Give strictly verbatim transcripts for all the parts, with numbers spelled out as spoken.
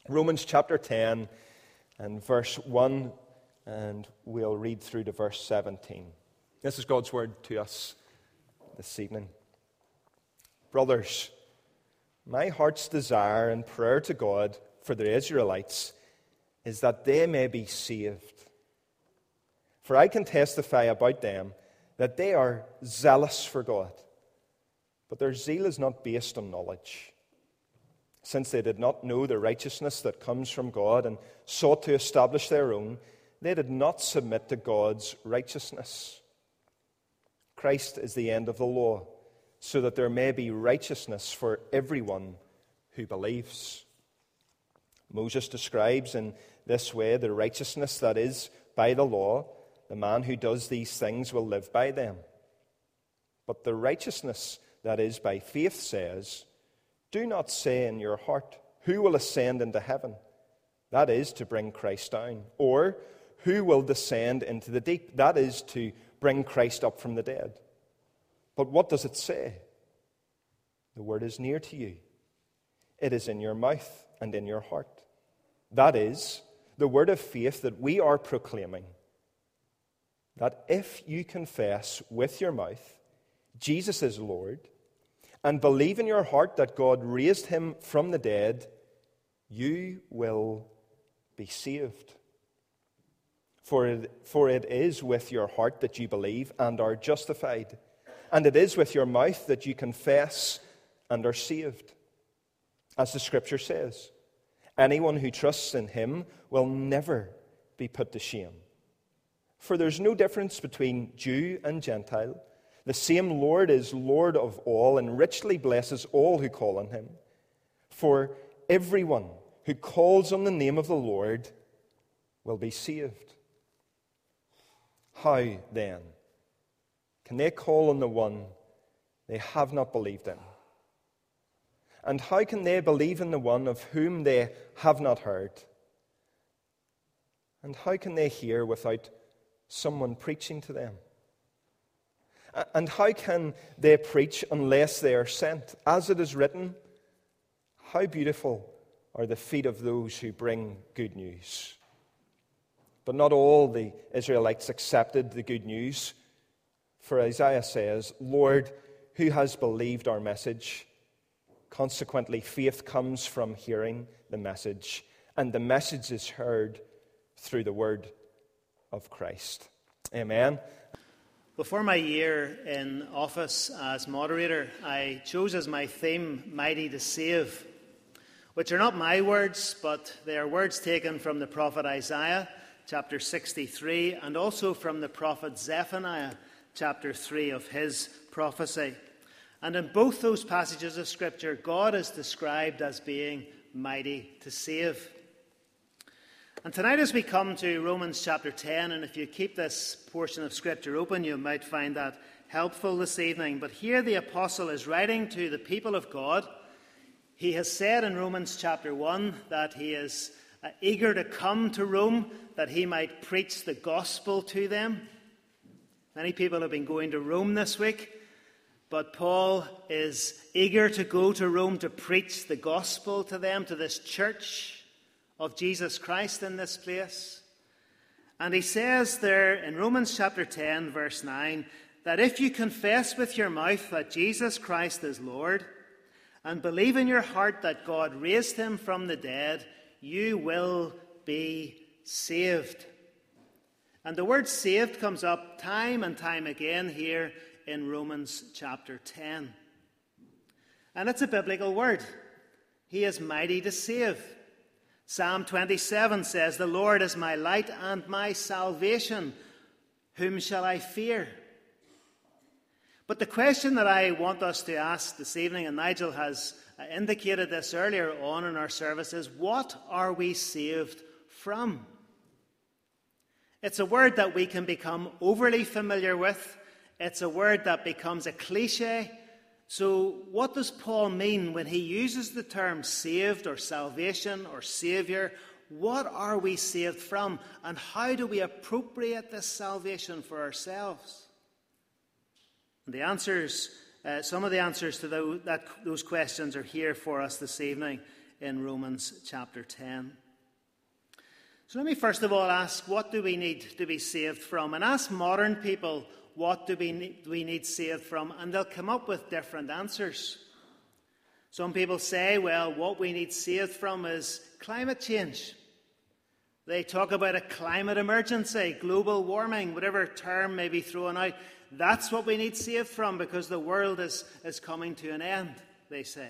Romans chapter ten and verse one, and we'll read through to verse seventeen. This is God's word to us this evening. Brothers, my heart's desire and prayer to God for the Israelites is that they may be saved. For I can testify about them that they are zealous for God, but their zeal is not based on knowledge. Since they did not know the righteousness that comes from God and sought to establish their own, they did not submit to God's righteousness. Christ is the end of the law, so that there may be righteousness for everyone who believes. Moses describes in this way the righteousness that is by the law. The man who does these things will live by them. But the righteousness that is by faith says, do not say in your heart, who will ascend into heaven? That is to bring Christ down. Or, who will descend into the deep? That is to bring Christ up from the dead. But what does it say? The word is near to you. It is in your mouth and in your heart. That is the word of faith that we are proclaiming. That if you confess with your mouth Jesus is Lord, and believe in your heart that God raised him from the dead, you will be saved. For it, for it is with your heart that you believe and are justified, and it is with your mouth that you confess and are saved. As the Scripture says, anyone who trusts in him will never be put to shame. For there's no difference between Jew and Gentile. The same Lord is Lord of all and richly blesses all who call on him. For everyone who calls on the name of the Lord will be saved. How, then, can they call on the one they have not believed in? And how can they believe in the one of whom they have not heard? And how can they hear without someone preaching to them? And how can they preach unless they are sent? As it is written, how beautiful are the feet of those who bring good news. But not all the Israelites accepted the good news. For Isaiah says, Lord, who has believed our message? Consequently, faith comes from hearing the message, and the message is heard through the word of Christ. Amen. Before my year in office as moderator, I chose as my theme, Mighty to Save, which are not my words, but they are words taken from the prophet Isaiah, chapter sixty-three, and also from the prophet Zephaniah, chapter three of his prophecy. And in both those passages of Scripture, God is described as being mighty to save. And tonight as we come to Romans chapter ten, and if you keep this portion of Scripture open, you might find that helpful this evening. But here the apostle is writing to the people of God. He has said in Romans chapter one that he is uh, eager to come to Rome, that he might preach the gospel to them. Many people have been going to Rome this week, but Paul is eager to go to Rome to preach the gospel to them, to this church of Jesus Christ in this place. And he says there in Romans chapter ten, verse nine, that if you confess with your mouth that Jesus Christ is Lord, and believe in your heart that God raised him from the dead, you will be saved. And the word saved comes up time and time again here in Romans chapter ten. And it's a biblical word. He is mighty to save. Psalm twenty-seven says, the Lord is my light and my salvation. Whom shall I fear? But the question that I want us to ask this evening, and Nigel has indicated this earlier on in our service, is what are we saved from? It's a word that we can become overly familiar with. It's a word that becomes a cliche. So what does Paul mean when he uses the term saved or salvation or Saviour? What are we saved from? And how do we appropriate this salvation for ourselves? And the answers, uh, some of the answers to those, that, those questions are here for us this evening in Romans chapter ten. So let me first of all ask, what do we need to be saved from? And ask modern people, what do we need, we need saved from? And they'll come up with different answers. Some people say, well, what we need saved from is climate change. They talk about a climate emergency, global warming, whatever term may be thrown out. That's what we need saved from because the world is, is coming to an end, they say.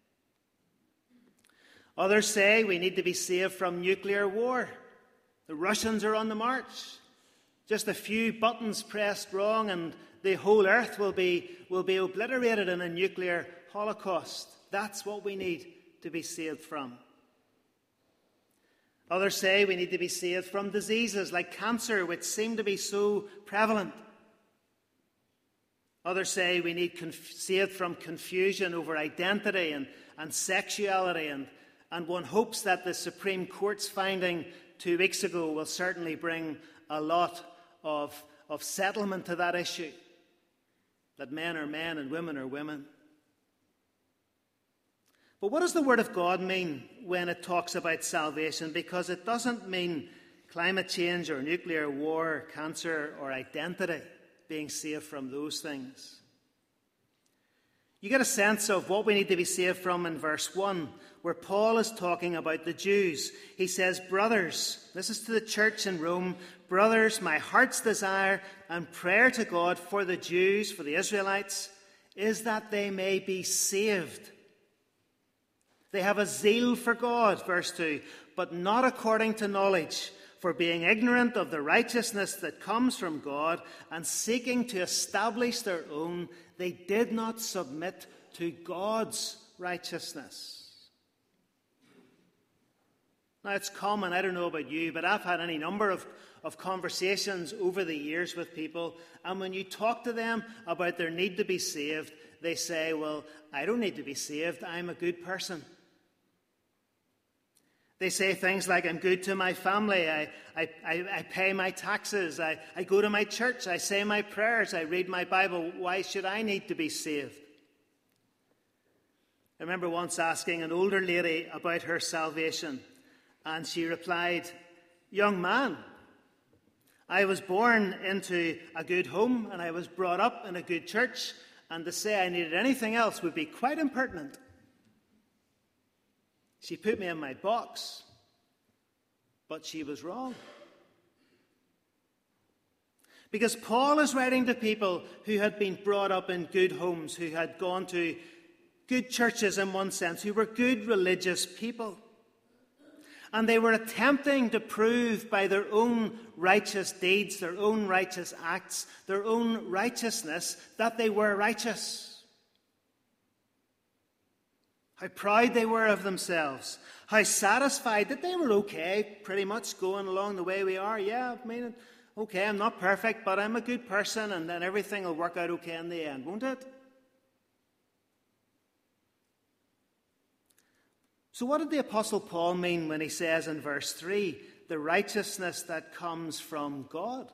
Others say we need to be saved from nuclear war. The Russians are on the march. Just a few buttons pressed wrong and the whole earth will be, will be obliterated in a nuclear holocaust. That's what we need to be saved from. Others say we need to be saved from diseases like cancer, which seem to be so prevalent. Others say we need conf- saved from confusion over identity and, and sexuality, and, and one hopes that the Supreme Court's finding two weeks ago will certainly bring a lot of, of settlement to that issue, that men are men and women are women. But what does the Word of God mean when it talks about salvation? Because it doesn't mean climate change or nuclear war, cancer or identity, being saved from those things. You get a sense of what we need to be saved from in verse one, where Paul is talking about the Jews. He says, brothers, this is to the church in Rome, brothers, my heart's desire and prayer to God for the Jews, for the Israelites, is that they may be saved. They have a zeal for God, verse two, but not according to knowledge, for being ignorant of the righteousness that comes from God and seeking to establish their own, they did not submit to God's righteousness. Now, it's common, I don't know about you, but I've had any number of, of conversations over the years with people, and when you talk to them about their need to be saved, they say, well, I don't need to be saved, I'm a good person. They say things like, I'm good to my family, I, I, I, I pay my taxes, I, I go to my church, I say my prayers, I read my Bible. Why should I need to be saved? I remember once asking an older lady about her salvation, and she replied, young man, I was born into a good home and I was brought up in a good church, and to say I needed anything else would be quite impertinent. She put me in my box, but she was wrong. Because Paul is writing to people who had been brought up in good homes, who had gone to good churches in one sense, who were good religious people. And they were attempting to prove by their own righteous deeds, their own righteous acts, their own righteousness, that they were righteous. How proud they were of themselves. How satisfied that they were okay, pretty much going along the way we are. Yeah, I mean, okay, I'm not perfect, but I'm a good person, and then everything will work out okay in the end, won't it? So what did the Apostle Paul mean when he says in verse three, the righteousness that comes from God?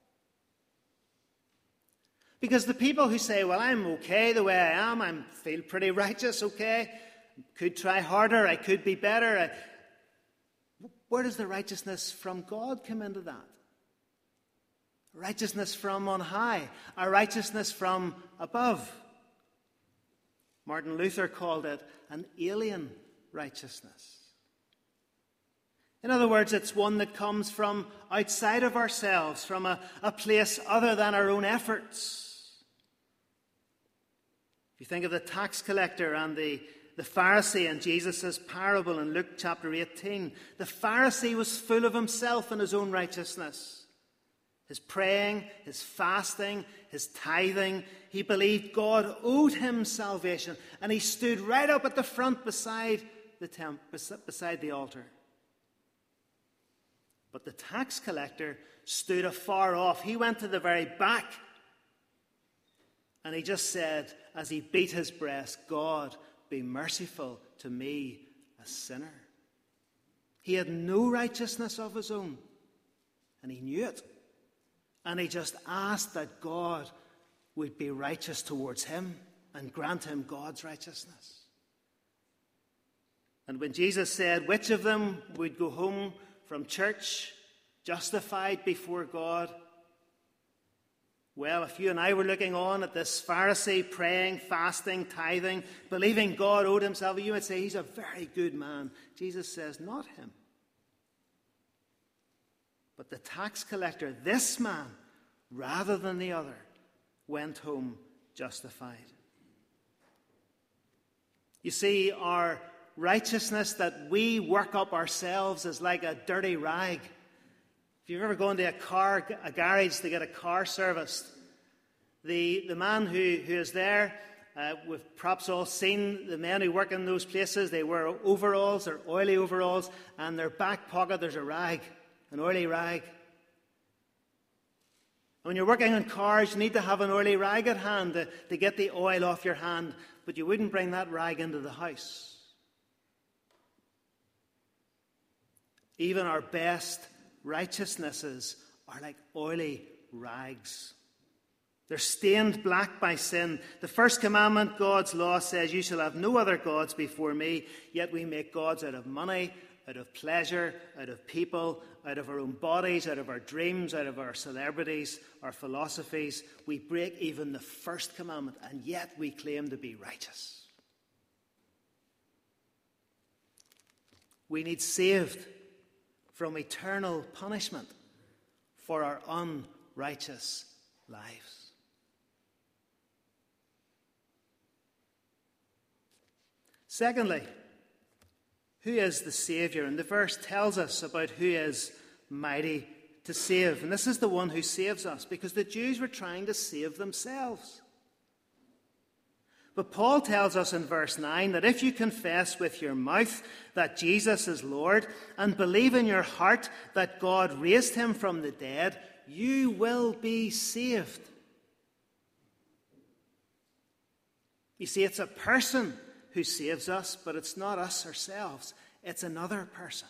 Because the people who say, well, I'm okay the way I am, I feel pretty righteous, okay, could try harder, I could be better. I... Where does the righteousness from God come into that? Righteousness from on high, a righteousness from above. Martin Luther called it an alien righteousness. In other words, it's one that comes from outside of ourselves, from a, a place other than our own efforts. If you think of the tax collector and the, the Pharisee in Jesus' parable in Luke chapter eighteen, the Pharisee was full of himself and his own righteousness. His praying, his fasting, his tithing. He believed God owed him salvation, and he stood right up at the front beside the temp, beside the altar. But the tax collector stood afar off. He went to the very back, and he just said, as he beat his breast, God, be merciful to me, a sinner. He had no righteousness of his own, and he knew it. And he just asked that God would be righteous towards him and grant him God's righteousness. And when Jesus said which of them would go home from church justified before God, well, if you and I were looking on at this Pharisee praying, fasting, tithing, believing God owed himself, you would say he's a very good man. Jesus says, not him. But the tax collector, this man, rather than the other, went home justified. You see, our righteousness that we work up ourselves is like a dirty rag. If you've ever gone to a car, a garage to get a car serviced, the, the man who, who is there, uh, we've perhaps all seen the men who work in those places. They wear overalls, they're oily overalls, and their back pocket there's a rag, an oily rag. When you're working on cars, you need to have an oily rag at hand to, to get the oil off your hand, but you wouldn't bring that rag into the house. Even our best righteousnesses are like oily rags. They're stained black by sin. The first commandment, God's law, says, you shall have no other gods before me, yet we make gods out of money, out of pleasure, out of people, out of our own bodies, out of our dreams, out of our celebrities, our philosophies. We break even the first commandment, and yet we claim to be righteous. We need saved from eternal punishment for our unrighteous lives. Secondly, who is the Saviour? And the verse tells us about who is mighty to save. And this is the one who saves us, because the Jews were trying to save themselves. But Paul tells us in verse nine that if you confess with your mouth that Jesus is Lord and believe in your heart that God raised him from the dead, you will be saved. You see, it's a person who saves us, but it's not us ourselves. It's another person.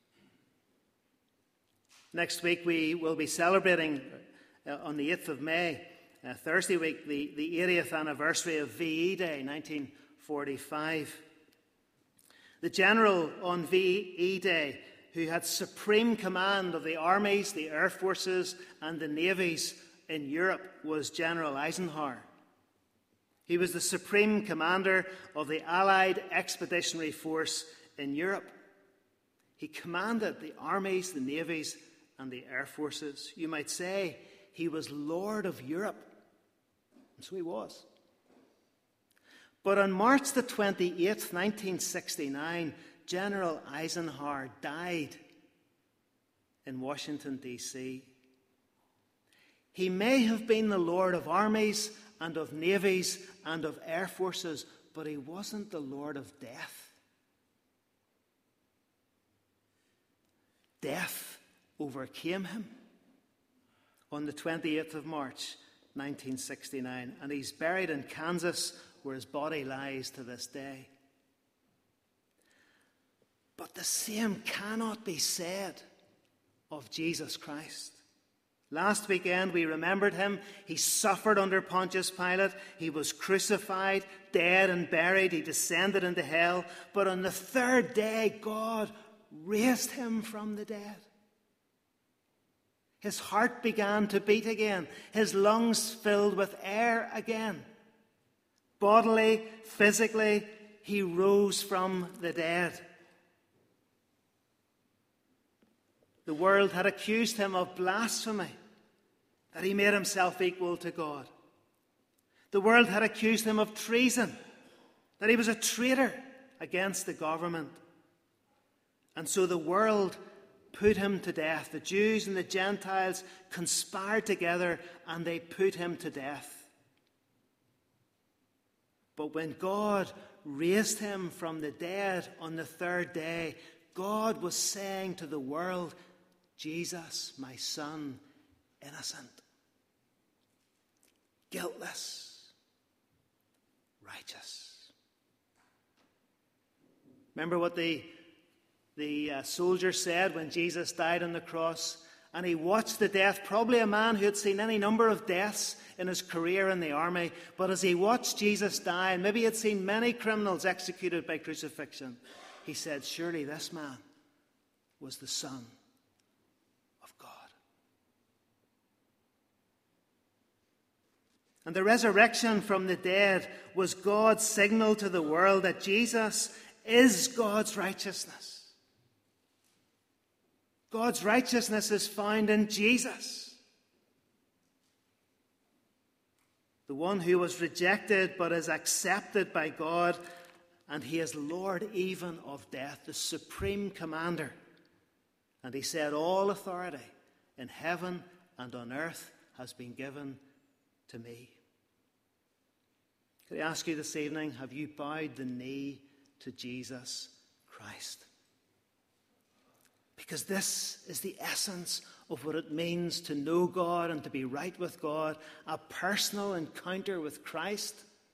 Next week we will be celebrating uh, on the eighth of May, Uh, Thursday week, the, the eightieth anniversary of V E Day, nineteen forty-five. The general on V E Day, who had supreme command of the armies, the air forces, and the navies in Europe, was General Eisenhower. He was the supreme commander of the Allied Expeditionary Force in Europe. He commanded the armies, the navies, and the air forces. You might say he was Lord of Europe. So he was. But on March the twenty-eighth, nineteen sixty-nine, General Eisenhower died in Washington, D C He may have been the Lord of armies and of navies and of air forces, but he wasn't the Lord of death. Death overcame him on the twenty-eighth of March, nineteen sixty-nine, and he's buried in Kansas, where his body lies to this day. But the same cannot be said of Jesus Christ. Last weekend we remembered him. He suffered under Pontius Pilate. He was crucified, dead and buried. He descended into hell. But on the third day, God raised him from the dead. His heart began to beat again. His lungs filled with air again. Bodily, physically, he rose from the dead. The world had accused him of blasphemy, that he made himself equal to God. The world had accused him of treason, that he was a traitor against the government. And so the world put him to death. The Jews and the Gentiles conspired together and they put him to death. But when God raised him from the dead on the third day, God was saying to the world, Jesus, my son, innocent, guiltless, righteous. Remember what the The uh, soldier said when Jesus died on the cross, and he watched the death, probably a man who had seen any number of deaths in his career in the army, but as he watched Jesus die, and maybe he had seen many criminals executed by crucifixion, he said, surely this man was the Son of God. And the resurrection from the dead was God's signal to the world that Jesus is God's righteousness. God's righteousness is found in Jesus. The one who was rejected but is accepted by God, and he is Lord even of death, the supreme commander. And he said, all authority in heaven and on earth has been given to me. Could I ask you this evening, have you bowed the knee to Jesus Christ? Because this is the essence of what it means to know God and to be right with God, a personal encounter with Christ,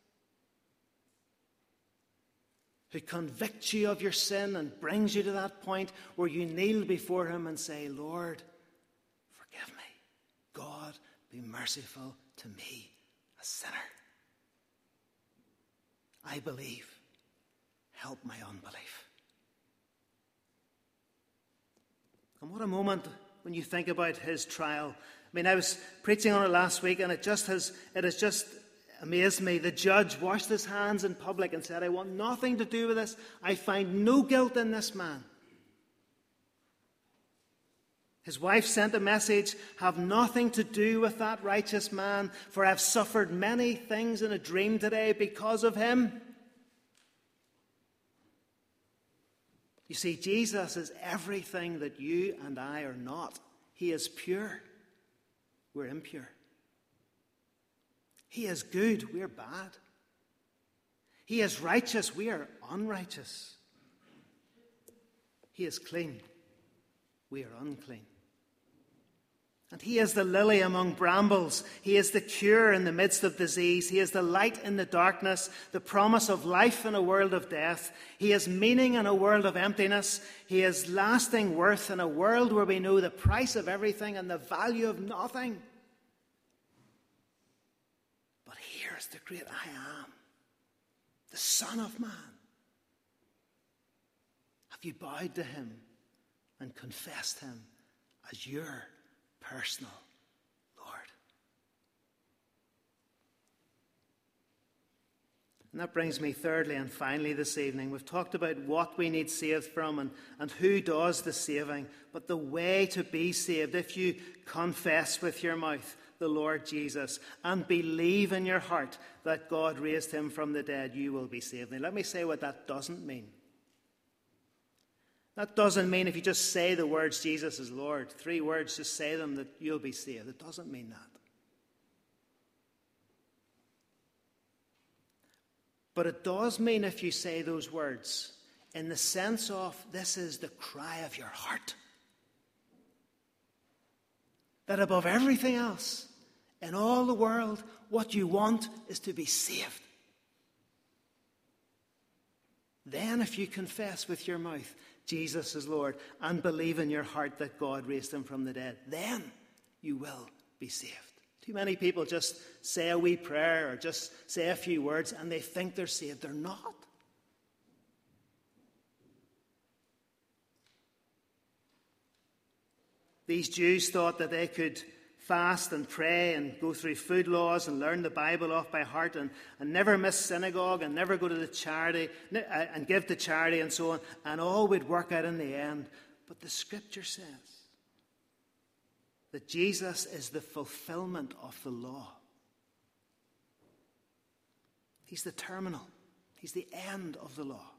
who convicts you of your sin and brings you to that point where you kneel before him and say, Lord, forgive me. God, be merciful to me, a sinner. I believe. Help my unbelief. And what a moment when you think about his trial. I mean, I was preaching on it last week, and it just has, it has just amazed me. The judge washed his hands in public and said, I want nothing to do with this. I find no guilt in this man. His wife sent a message, have nothing to do with that righteous man, for I've suffered many things in a dream today because of him. You see, Jesus is everything that you and I are not. He is pure. We're impure. He is good. We're bad. He is righteous. We are unrighteous. He is clean. We are unclean. And he is the lily among brambles. He is the cure in the midst of disease. He is the light in the darkness, the promise of life in a world of death. He is meaning in a world of emptiness. He is lasting worth in a world where we know the price of everything and the value of nothing. But here's the great I am, the Son of Man. Have you bowed to him and confessed him as your personal Lord? And that brings me thirdly and finally this evening. We've talked about what we need saved from and, and who does the saving, but the way to be saved. If you confess with your mouth the Lord Jesus and believe in your heart that God raised him from the dead, you will be saved. Now let me say what that doesn't mean. That doesn't mean if you just say the words Jesus is Lord, three words, just say them, that you'll be saved. It doesn't mean that. But it does mean if you say those words in the sense of this is the cry of your heart. That above everything else in all the world, what you want is to be saved. Then if you confess with your mouth Jesus is Lord and believe in your heart that God raised him from the dead, then you will be saved. Too many people just say a wee prayer or just say a few words and they think they're saved. They're not. These Jews thought that they could fast and pray and go through food laws and learn the Bible off by heart and, and never miss synagogue and never go to the charity and give to charity and so on, and all would work out in the end. But the scripture says that Jesus is the fulfillment of the law. He's the terminal. He's the end of the law.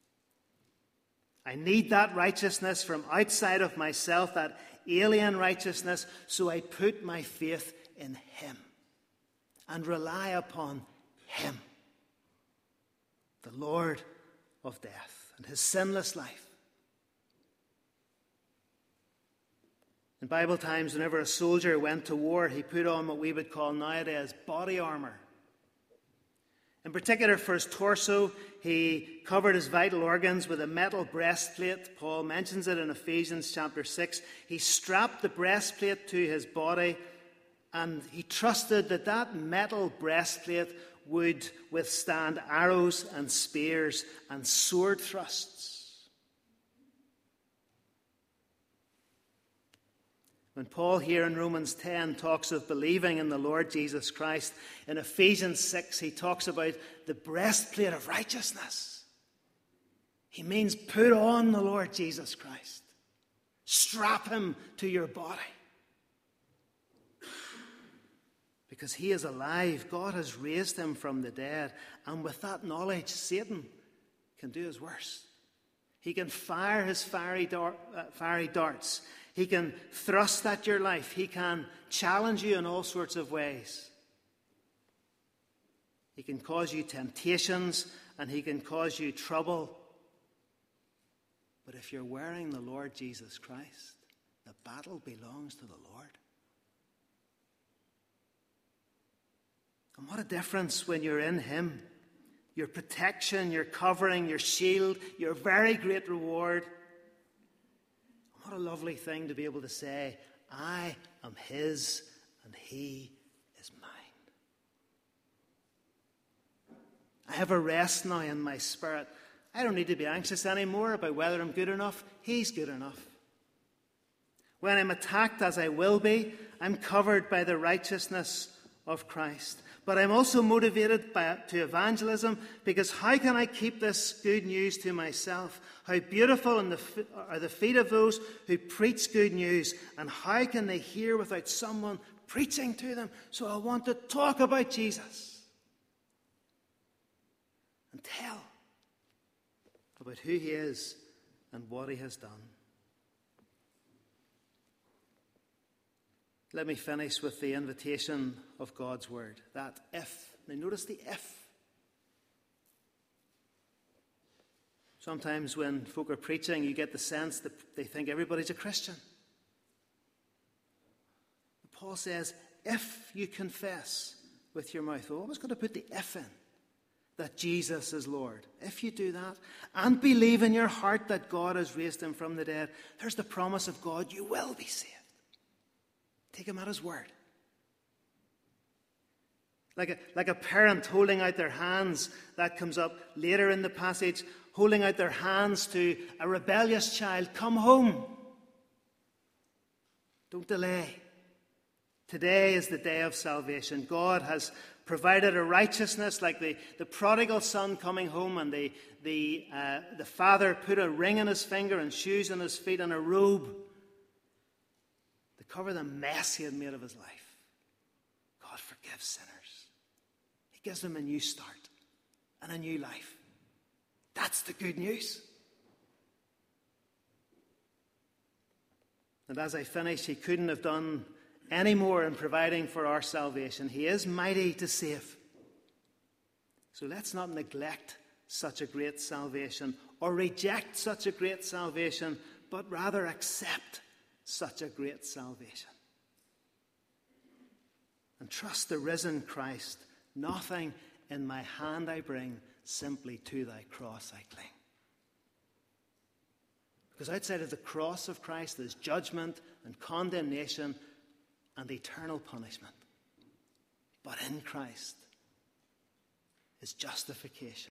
I need that righteousness from outside of myself, that alien righteousness, so I put my faith in him and rely upon him, the Lord of death, and his sinless life. In Bible times, whenever a soldier went to war, he put on what we would call nowadays body armor. In particular, for his torso, he covered his vital organs with a metal breastplate. Paul mentions it in Ephesians chapter six. He strapped the breastplate to his body, and he trusted that that metal breastplate would withstand arrows and spears and sword thrusts. When Paul here in Romans ten talks of believing in the Lord Jesus Christ, in Ephesians six he talks about the breastplate of righteousness. He means put on the Lord Jesus Christ. Strap him to your body. Because he is alive. God has raised him from the dead. And with that knowledge, Satan can do his worst. He can fire his fiery, dart, uh, fiery darts. He can thrust at your life. He can challenge you in all sorts of ways. He can cause you temptations and he can cause you trouble. But if you're wearing the Lord Jesus Christ, the battle belongs to the Lord. And what a difference when you're in him. Your protection, your covering, your shield, your very great reward. What a lovely thing to be able to say, I am his and he is mine. I have a rest now in my spirit. I don't need to be anxious anymore about whether I'm good enough. He's good enough. When I'm attacked, as I will be, I'm covered by the righteousness of Christ. But I'm also motivated by, to evangelism, because how can I keep this good news to myself? How beautiful in the, are the feet of those who preach good news, and how can they hear without someone preaching to them? So I want to talk about Jesus and tell about who he is and what he has done. Let me finish with the invitation of God's word. That if. Now notice the if. Sometimes when folk are preaching, you get the sense that they think everybody's a Christian. But Paul says, if you confess with your mouth. We're always got to put the if in. That Jesus is Lord. If you do that, and believe in your heart that God has raised him from the dead, there's the promise of God, you will be saved. Take him at his word. Like a, like a parent holding out their hands, that comes up later in the passage, holding out their hands to a rebellious child. Come home. Don't delay. Today is the day of salvation. God has provided a righteousness like the, the prodigal son coming home, and the, the, uh, the father put a ring on his finger and shoes on his feet and a robe to cover the mess he had made of his life. God forgives sinners. He gives them a new start and a new life. That's the good news. And as I finish, he couldn't have done any more in providing for our salvation. He is mighty to save. So let's not neglect such a great salvation or reject such a great salvation, but rather accept such a great salvation. And trust the risen Christ. Nothing in my hand I bring, simply to thy cross I cling. Because outside of the cross of Christ there's judgment and condemnation and eternal punishment. But in Christ is justification.